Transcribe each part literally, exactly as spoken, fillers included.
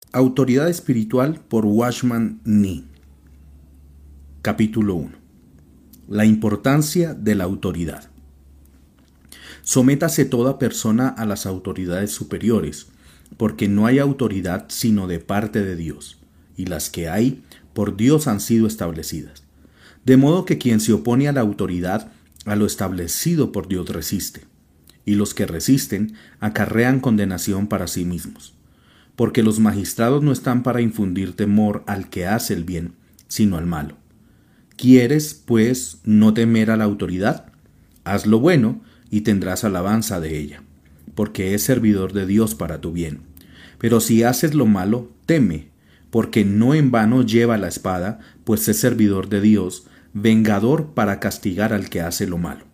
Autoridad espiritual por Watchman Nee. Capítulo uno. La importancia de la autoridad. Sométase toda persona a las autoridades superiores, porque no hay autoridad sino de parte de Dios, y las que hay, por Dios han sido establecidas. De modo que quien se opone a la autoridad, a lo establecido por Dios resiste, y los que resisten acarrean condenación para sí mismos. Porque los magistrados no están para infundir temor al que hace el bien, sino al malo. ¿Quieres, pues, no temer a la autoridad? Haz lo bueno y tendrás alabanza de ella, porque es servidor de Dios para tu bien. Pero si haces lo malo, teme, porque no en vano lleva la espada, pues es servidor de Dios, vengador para castigar al que hace lo malo.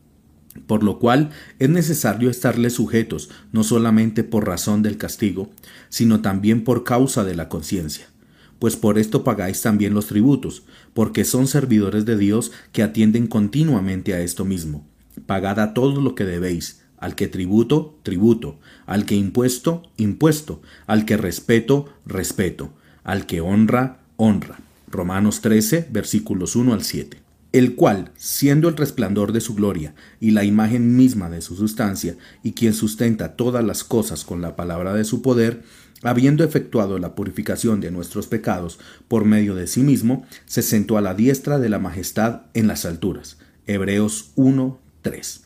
Por lo cual es necesario estarle sujetos, no solamente por razón del castigo, sino también por causa de la conciencia. Pues por esto pagáis también los tributos, porque son servidores de Dios que atienden continuamente a esto mismo. Pagad a todos lo que debéis, al que tributo, tributo, al que impuesto, impuesto, al que respeto, respeto, al que honra, honra. Romanos trece, versículos uno al siete. El cual, siendo el resplandor de su gloria y la imagen misma de su sustancia, y quien sustenta todas las cosas con la palabra de su poder, habiendo efectuado la purificación de nuestros pecados por medio de sí mismo, se sentó a la diestra de la majestad en las alturas. Hebreos uno, tres.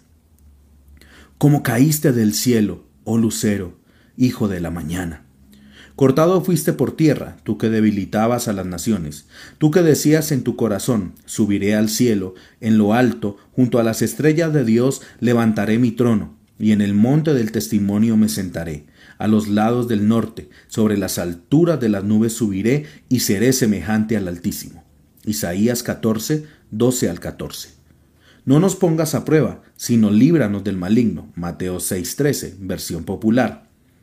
Como caíste del cielo, oh lucero, hijo de la mañana. Cortado fuiste por tierra, tú que debilitabas a las naciones, tú que decías en tu corazón, subiré al cielo, en lo alto, junto a las estrellas de Dios, levantaré mi trono, y en el monte del testimonio me sentaré, a los lados del norte, sobre las alturas de las nubes subiré, y seré semejante al Altísimo. Isaías catorce, doce al catorce. No nos pongas a prueba, sino líbranos del maligno. Mateo seis, trece, versión popular.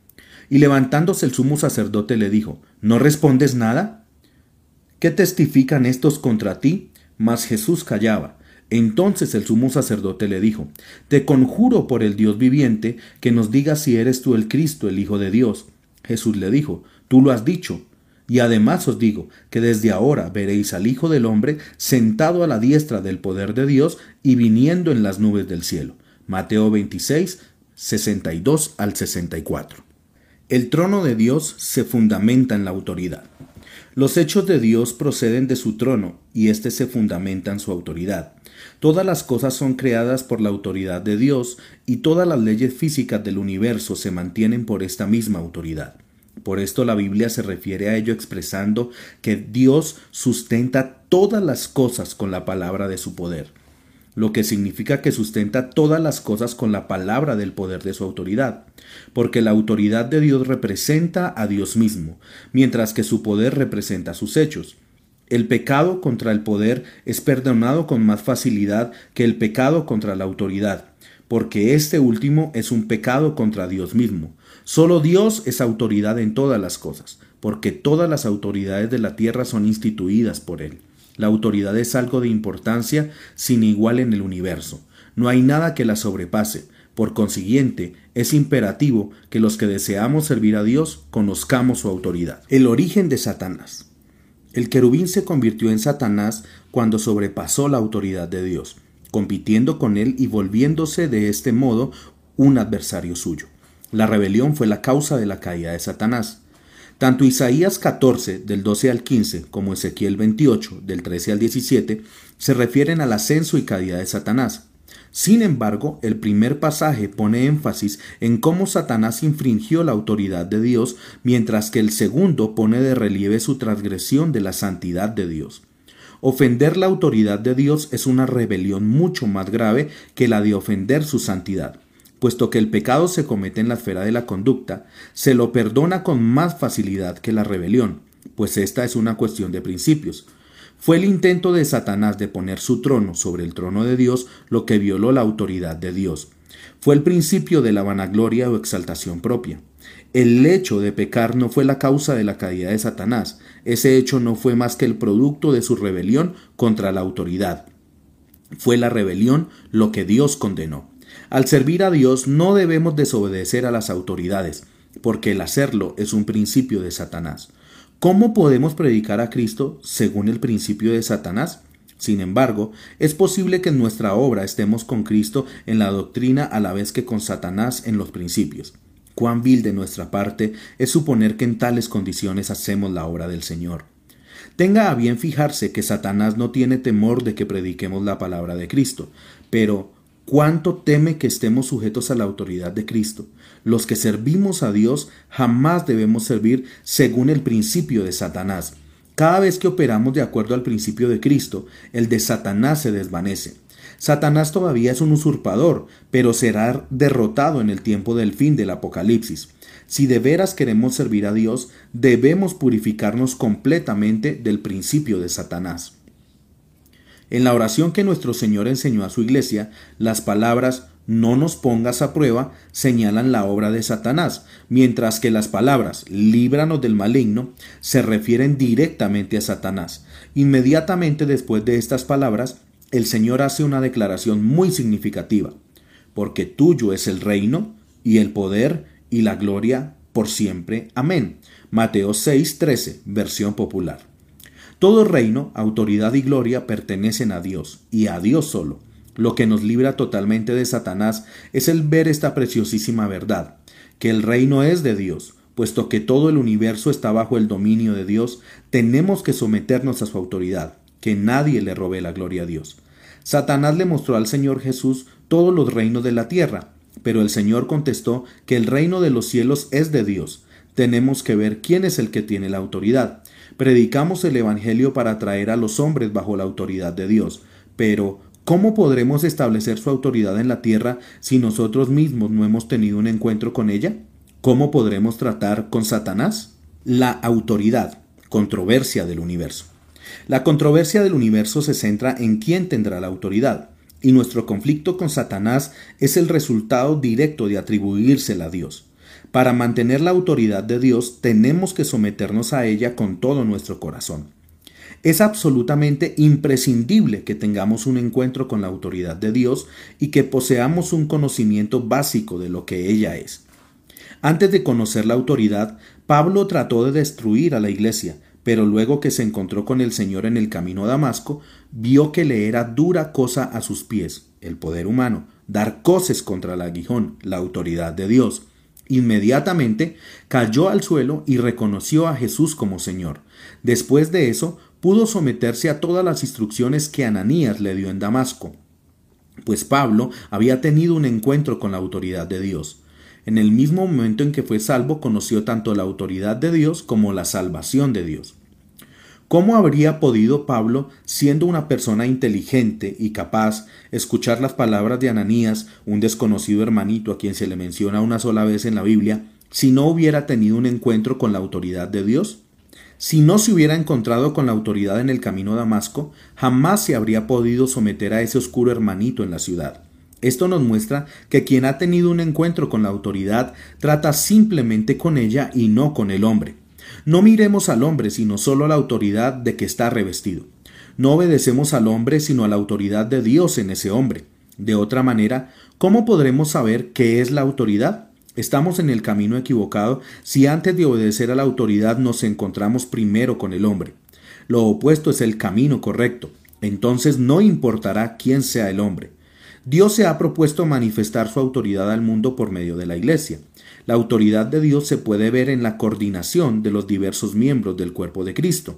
Y levantándose el sumo sacerdote le dijo, ¿no respondes nada? ¿Qué testifican estos contra ti? Mas Jesús callaba. Entonces el sumo sacerdote le dijo, te conjuro por el Dios viviente, que nos digas si eres tú el Cristo, el Hijo de Dios. Jesús le dijo, tú lo has dicho. Y además os digo, que desde ahora veréis al Hijo del Hombre sentado a la diestra del poder de Dios y viniendo en las nubes del cielo. Mateo veintiséis, sesenta y dos al sesenta y cuatro. El trono de Dios se fundamenta en la autoridad. Los hechos de Dios proceden de su trono, y éste se fundamenta en su autoridad. Todas las cosas son creadas por la autoridad de Dios, y todas las leyes físicas del universo se mantienen por esta misma autoridad. Por esto la Biblia se refiere a ello expresando que Dios sustenta todas las cosas con la palabra de su poder, lo que significa que sustenta todas las cosas con la palabra del poder de su autoridad, porque la autoridad de Dios representa a Dios mismo, mientras que su poder representa sus hechos. El pecado contra el poder es perdonado con más facilidad que el pecado contra la autoridad, porque este último es un pecado contra Dios mismo. Solo Dios es autoridad en todas las cosas, porque todas las autoridades de la tierra son instituidas por Él. La autoridad es algo de importancia sin igual en el universo. No hay nada que la sobrepase. Por consiguiente, es imperativo que los que deseamos servir a Dios conozcamos su autoridad. El origen de Satanás. El querubín se convirtió en Satanás cuando sobrepasó la autoridad de Dios, compitiendo con él y volviéndose de este modo un adversario suyo. La rebelión fue la causa de la caída de Satanás. Tanto Isaías catorce, del doce al quince, como Ezequiel veintiocho, del trece al diecisiete, se refieren al ascenso y caída de Satanás. Sin embargo, el primer pasaje pone énfasis en cómo Satanás infringió la autoridad de Dios, mientras que el segundo pone de relieve su transgresión de la santidad de Dios. Ofender la autoridad de Dios es una rebelión mucho más grave que la de ofender su santidad. Puesto que el pecado se comete en la esfera de la conducta, se lo perdona con más facilidad que la rebelión, pues esta es una cuestión de principios. Fue el intento de Satanás de poner su trono sobre el trono de Dios lo que violó la autoridad de Dios. Fue el principio de la vanagloria o exaltación propia. El hecho de pecar no fue la causa de la caída de Satanás. Ese hecho no fue más que el producto de su rebelión contra la autoridad. Fue la rebelión lo que Dios condenó. Al servir a Dios no debemos desobedecer a las autoridades. porque el hacerlo es un principio de Satanás. ¿Cómo podemos predicar a Cristo según el principio de Satanás? Sin embargo, es posible que en nuestra obra estemos con Cristo en la doctrina a la vez que con Satanás en los principios. Cuán vil de nuestra parte es suponer que en tales condiciones hacemos la obra del Señor. Tenga a bien fijarse que Satanás no tiene temor de que prediquemos la palabra de Cristo, pero ¿cuánto teme que estemos sujetos a la autoridad de Cristo? Los que servimos a Dios jamás debemos servir según el principio de Satanás. Cada vez que operamos de acuerdo al principio de Cristo, el de Satanás se desvanece. Satanás todavía es un usurpador, pero será derrotado en el tiempo del fin del Apocalipsis. Si de veras queremos servir a Dios, debemos purificarnos completamente del principio de Satanás. En la oración que nuestro Señor enseñó a su iglesia, las palabras «no nos pongas a prueba» señalan la obra de Satanás, mientras que las palabras «líbranos del maligno» se refieren directamente a Satanás. Inmediatamente después de estas palabras, el Señor hace una declaración muy significativa: «Porque tuyo es el reino, y el poder, y la gloria, por siempre. Amén». Mateo seis trece, versión popular. Todo reino, autoridad y gloria pertenecen a Dios, y a Dios solo. Lo que nos libra totalmente de Satanás es el ver esta preciosísima verdad, que el reino es de Dios. Puesto que todo el universo está bajo el dominio de Dios, tenemos que someternos a su autoridad, que nadie le robe la gloria a Dios. Satanás le mostró al Señor Jesús todos los reinos de la tierra, pero el Señor contestó que el reino de los cielos es de Dios. Tenemos que ver quién es el que tiene la autoridad. Predicamos el Evangelio para traer a los hombres bajo la autoridad de Dios, pero ¿cómo podremos establecer su autoridad en la tierra si nosotros mismos no hemos tenido un encuentro con ella? ¿Cómo podremos tratar con Satanás? La autoridad, controversia del universo. La controversia del universo se centra en quién tendrá la autoridad, y nuestro conflicto con Satanás es el resultado directo de atribuírsela a Dios. Para mantener la autoridad de Dios tenemos que someternos a ella con todo nuestro corazón. Es absolutamente imprescindible que tengamos un encuentro con la autoridad de Dios y que poseamos un conocimiento básico de lo que ella es. Antes de conocer la autoridad, Pablo trató de destruir a la iglesia, pero luego que se encontró con el Señor en el camino a Damasco, vio que le era dura cosa a sus pies, el poder humano, dar coces contra el aguijón, la autoridad de Dios. Inmediatamente cayó al suelo y reconoció a Jesús como Señor. Después de eso, pudo someterse a todas las instrucciones que Ananías le dio en Damasco, pues Pablo había tenido un encuentro con la autoridad de Dios. En el mismo momento en que fue salvo, conoció tanto la autoridad de Dios como la salvación de Dios. ¿Cómo habría podido Pablo, siendo una persona inteligente y capaz, escuchar las palabras de Ananías, un desconocido hermanito a quien se le menciona una sola vez en la Biblia, si no hubiera tenido un encuentro con la autoridad de Dios? Si no se hubiera encontrado con la autoridad en el camino a Damasco, jamás se habría podido someter a ese oscuro hermanito en la ciudad. Esto nos muestra que quien ha tenido un encuentro con la autoridad trata simplemente con ella y no con el hombre. No miremos al hombre, sino solo a la autoridad de que está revestido. No obedecemos al hombre, sino a la autoridad de Dios en ese hombre. De otra manera, ¿cómo podremos saber qué es la autoridad? Estamos en el camino equivocado si antes de obedecer a la autoridad nos encontramos primero con el hombre. Lo opuesto es el camino correcto. Entonces no importará quién sea el hombre. Dios se ha propuesto manifestar su autoridad al mundo por medio de la Iglesia. La autoridad de Dios se puede ver en la coordinación de los diversos miembros del cuerpo de Cristo.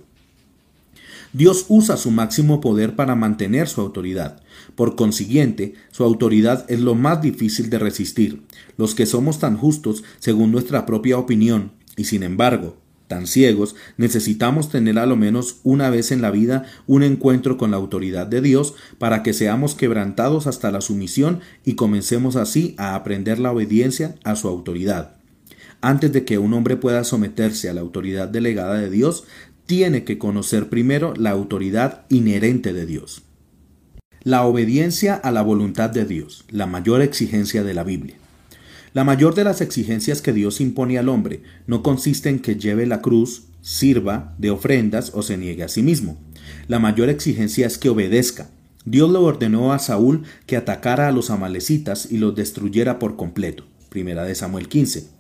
Dios usa su máximo poder para mantener su autoridad. Por consiguiente, su autoridad es lo más difícil de resistir. Los que somos tan justos, según nuestra propia opinión, y sin embargo, tan ciegos, necesitamos tener a lo menos una vez en la vida un encuentro con la autoridad de Dios para que seamos quebrantados hasta la sumisión y comencemos así a aprender la obediencia a su autoridad. Antes de que un hombre pueda someterse a la autoridad delegada de Dios, tiene que conocer primero la autoridad inherente de Dios. La obediencia a la voluntad de Dios, la mayor exigencia de la Biblia. La mayor de las exigencias que Dios impone al hombre no consiste en que lleve la cruz, sirva de ofrendas o se niegue a sí mismo. La mayor exigencia es que obedezca. Dios le ordenó a Saúl que atacara a los amalecitas y los destruyera por completo. Primera de Samuel quince.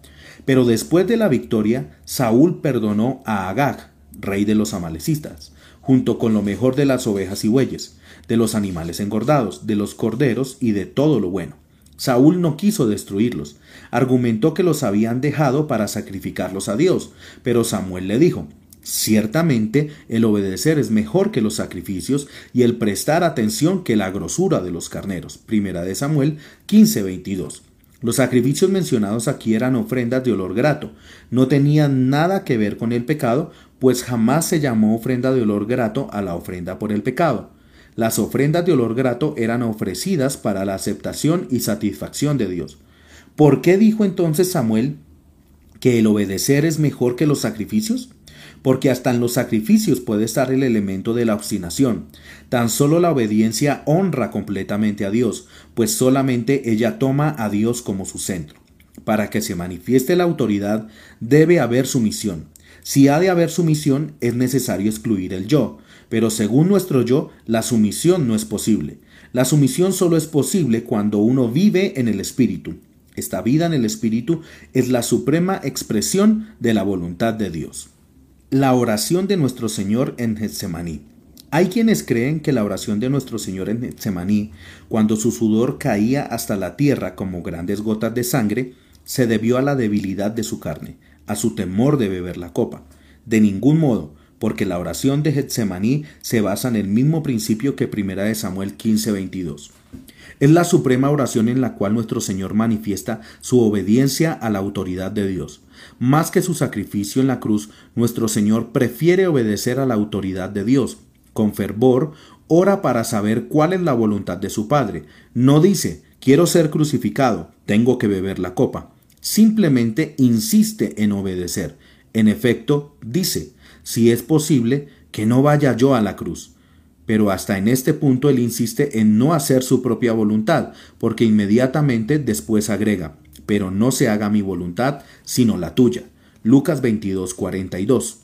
Pero después de la victoria, Saúl perdonó a Agag, rey de los amalecitas, junto con lo mejor de las ovejas y bueyes, de los animales engordados, de los corderos y de todo lo bueno. Saúl no quiso destruirlos, argumentó que los habían dejado para sacrificarlos a Dios, pero Samuel le dijo: ciertamente el obedecer es mejor que los sacrificios y el prestar atención que la grosura de los carneros. Primera de Samuel quince veintidós. Los sacrificios mencionados aquí eran ofrendas de olor grato, no tenían nada que ver con el pecado, pues jamás se llamó ofrenda de olor grato a la ofrenda por el pecado. Las ofrendas de olor grato eran ofrecidas para la aceptación y satisfacción de Dios. ¿Por qué dijo entonces Samuel que el obedecer es mejor que los sacrificios? Porque hasta en los sacrificios puede estar el elemento de la obstinación. Tan solo la obediencia honra completamente a Dios, pues solamente ella toma a Dios como su centro. Para que se manifieste la autoridad, debe haber sumisión. Si ha de haber sumisión, es necesario excluir el yo. Pero según nuestro yo, la sumisión no es posible. La sumisión solo es posible cuando uno vive en el Espíritu. Esta vida en el Espíritu es la suprema expresión de la voluntad de Dios. La oración de nuestro Señor en Getsemaní. Hay quienes creen que la oración de nuestro Señor en Getsemaní, cuando su sudor caía hasta la tierra como grandes gotas de sangre, se debió a la debilidad de su carne, a su temor de beber la copa. De ningún modo, porque la oración de Getsemaní se basa en el mismo principio que Primera de Samuel quince veintidós. Es la suprema oración en la cual nuestro Señor manifiesta su obediencia a la autoridad de Dios. Más que su sacrificio en la cruz, nuestro Señor prefiere obedecer a la autoridad de Dios. Con fervor, ora para saber cuál es la voluntad de su Padre. No dice: quiero ser crucificado, tengo que beber la copa. Simplemente insiste en obedecer. En efecto, dice: si es posible, que no vaya yo a la cruz. Pero hasta en este punto él insiste en no hacer su propia voluntad, porque inmediatamente después agrega: pero no se haga mi voluntad, sino la tuya. Lucas veintidós cuarenta y dos.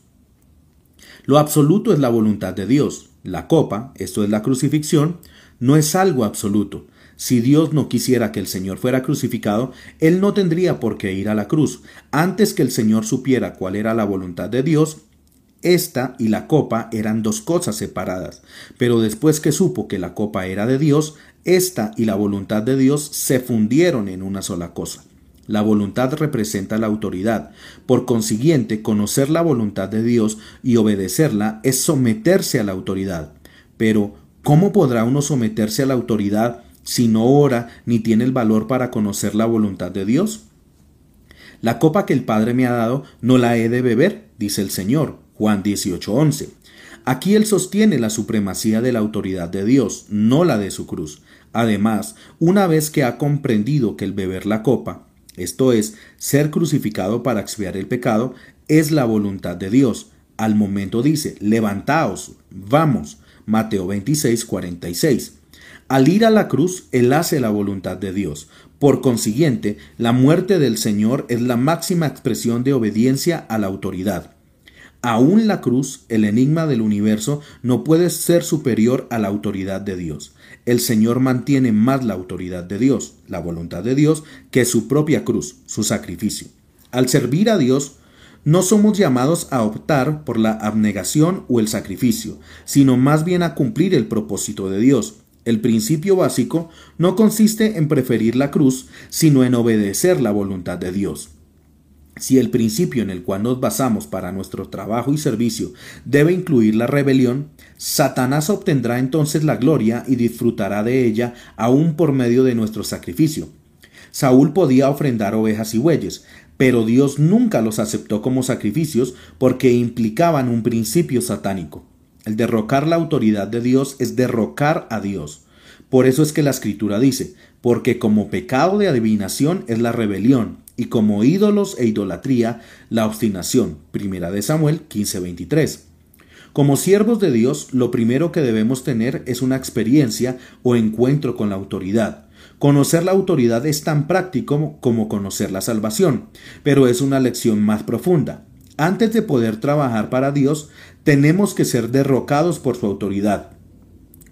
Lo absoluto es la voluntad de Dios. La copa, esto es la crucifixión, no es algo absoluto. Si Dios no quisiera que el Señor fuera crucificado, Él no tendría por qué ir a la cruz. Antes que el Señor supiera cuál era la voluntad de Dios, esta y la copa eran dos cosas separadas, pero después que supo que la copa era de Dios, esta y la voluntad de Dios se fundieron en una sola cosa. La voluntad representa la autoridad. Por consiguiente, conocer la voluntad de Dios y obedecerla es someterse a la autoridad. Pero, ¿cómo podrá uno someterse a la autoridad si no ora ni tiene el valor para conocer la voluntad de Dios? La copa que el Padre me ha dado no la he de beber, dice el Señor. Juan dieciocho once. Aquí él sostiene la supremacía de la autoridad de Dios, no la de su cruz. Además, una vez que ha comprendido que el beber la copa, esto es, ser crucificado para expiar el pecado, es la voluntad de Dios, al momento dice: levantaos, vamos. Mateo veintiséis cuarenta y seis. Al ir a la cruz, él hace la voluntad de Dios. Por consiguiente, la muerte del Señor es la máxima expresión de obediencia a la autoridad. Aún la cruz, el enigma del universo, no puede ser superior a la autoridad de Dios. El Señor mantiene más la autoridad de Dios, la voluntad de Dios, que su propia cruz, su sacrificio. Al servir a Dios, no somos llamados a optar por la abnegación o el sacrificio, sino más bien a cumplir el propósito de Dios. El principio básico no consiste en preferir la cruz, sino en obedecer la voluntad de Dios. Si el principio en el cual nos basamos para nuestro trabajo y servicio debe incluir la rebelión, Satanás obtendrá entonces la gloria y disfrutará de ella aún por medio de nuestro sacrificio. Saúl podía ofrendar ovejas y bueyes, pero Dios nunca los aceptó como sacrificios porque implicaban un principio satánico. El derrocar la autoridad de Dios es derrocar a Dios. Por eso es que la Escritura dice: porque como pecado de adivinación es la rebelión, y como ídolos e idolatría la obstinación. Primera de Samuel quince veintitrés. Como siervos de Dios, lo primero que debemos tener es una experiencia o encuentro con la autoridad. Conocer la autoridad es tan práctico como conocer la salvación, pero es una lección más profunda. Antes de poder trabajar para Dios, tenemos que ser derrocados por su autoridad.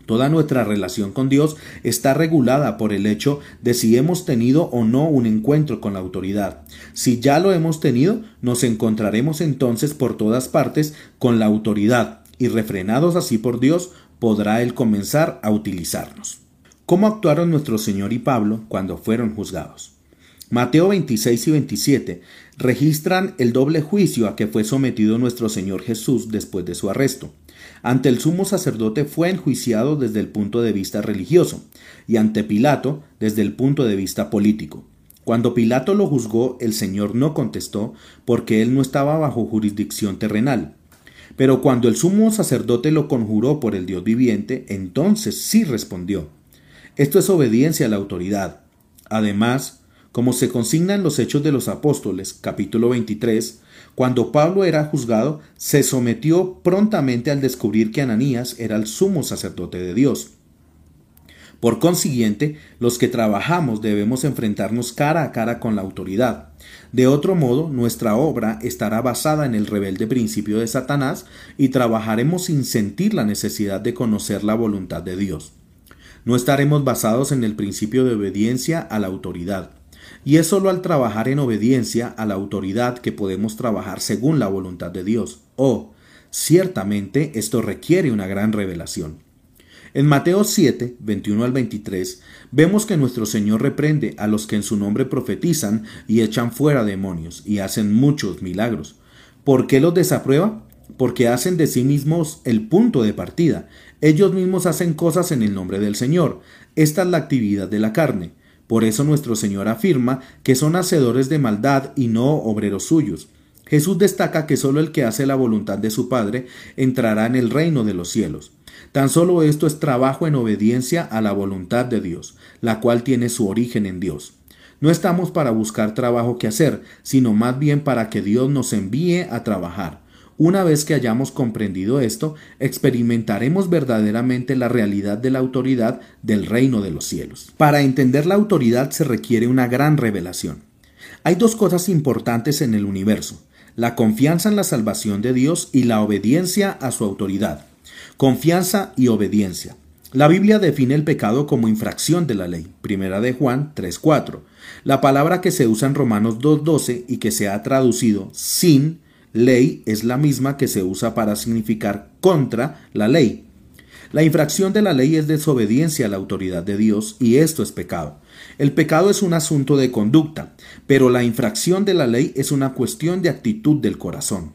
Toda nuestra relación con Dios está regulada por el hecho de si hemos tenido o no un encuentro con la autoridad. Si ya lo hemos tenido, nos encontraremos entonces por todas partes con la autoridad y refrenados así por Dios, podrá Él comenzar a utilizarnos. ¿Cómo actuaron nuestro Señor y Pablo cuando fueron juzgados? Mateo veintiséis y veintisiete registran el doble juicio a que fue sometido nuestro Señor Jesús después de su arresto. Ante el sumo sacerdote fue enjuiciado desde el punto de vista religioso y ante Pilato desde el punto de vista político. Cuando Pilato lo juzgó, el Señor no contestó porque él no estaba bajo jurisdicción terrenal. Pero cuando el sumo sacerdote lo conjuró por el Dios viviente, entonces sí respondió. Esto es obediencia a la autoridad. Además, como se consigna en los Hechos de los Apóstoles, capítulo veintitrés, cuando Pablo era juzgado, se sometió prontamente al descubrir que Ananías era el sumo sacerdote de Dios. Por consiguiente, los que trabajamos debemos enfrentarnos cara a cara con la autoridad. De otro modo, nuestra obra estará basada en el rebelde principio de Satanás y trabajaremos sin sentir la necesidad de conocer la voluntad de Dios. No estaremos basados en el principio de obediencia a la autoridad. Y es solo al trabajar en obediencia a la autoridad que podemos trabajar según la voluntad de Dios. Oh, ciertamente esto requiere una gran revelación. En Mateo siete, veintiuno al veintitrés, vemos que nuestro Señor reprende a los que en su nombre profetizan y echan fuera demonios y hacen muchos milagros. ¿Por qué los desaprueba? Porque hacen de sí mismos el punto de partida. Ellos mismos hacen cosas en el nombre del Señor. Esta es la actividad de la carne. Por eso nuestro Señor afirma que son hacedores de maldad y no obreros suyos. Jesús destaca que solo el que hace la voluntad de su Padre entrará en el reino de los cielos. Tan solo esto es trabajo en obediencia a la voluntad de Dios, la cual tiene su origen en Dios. No estamos para buscar trabajo que hacer, sino más bien para que Dios nos envíe a trabajar. Una vez que hayamos comprendido esto, experimentaremos verdaderamente la realidad de la autoridad del reino de los cielos. Para entender la autoridad se requiere una gran revelación. Hay dos cosas importantes en el universo: la confianza en la salvación de Dios y la obediencia a su autoridad. Confianza y obediencia. La Biblia define el pecado como infracción de la ley, Primera de Juan tres cuatro. La palabra que se usa en Romanos dos doce y que se ha traducido sin ley es la misma que se usa para significar contra la ley. La infracción de la ley es desobediencia a la autoridad de Dios y esto es pecado. El pecado es un asunto de conducta, pero la infracción de la ley es una cuestión de actitud del corazón.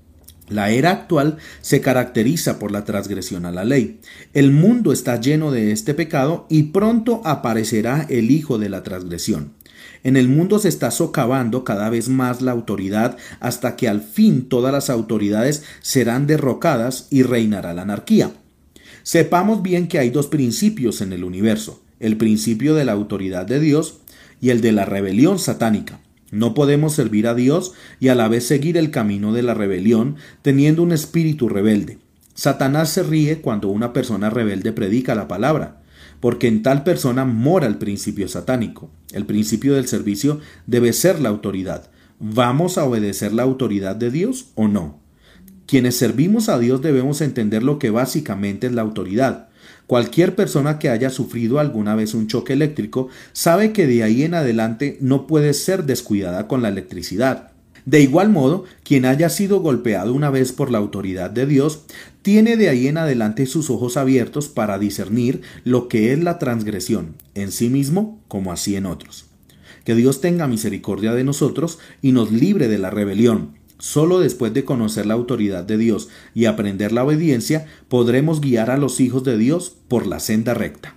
La era actual se caracteriza por la transgresión a la ley. El mundo está lleno de este pecado y pronto aparecerá el hijo de la transgresión. En el mundo se está socavando cada vez más la autoridad hasta que al fin todas las autoridades serán derrocadas y reinará la anarquía. Sepamos bien que hay dos principios en el universo: el principio de la autoridad de Dios y el de la rebelión satánica. No podemos servir a Dios y a la vez seguir el camino de la rebelión teniendo un espíritu rebelde. Satanás se ríe cuando una persona rebelde predica la palabra, porque en tal persona mora el principio satánico. El principio del servicio debe ser la autoridad. ¿Vamos a obedecer la autoridad de Dios o no? Quienes servimos a Dios debemos entender lo que básicamente es la autoridad. Cualquier persona que haya sufrido alguna vez un choque eléctrico sabe que de ahí en adelante no puede ser descuidada con la electricidad. De igual modo, quien haya sido golpeado una vez por la autoridad de Dios, tiene de ahí en adelante sus ojos abiertos para discernir lo que es la transgresión, en sí mismo como así en otros. Que Dios tenga misericordia de nosotros y nos libre de la rebelión. Solo después de conocer la autoridad de Dios y aprender la obediencia, podremos guiar a los hijos de Dios por la senda recta.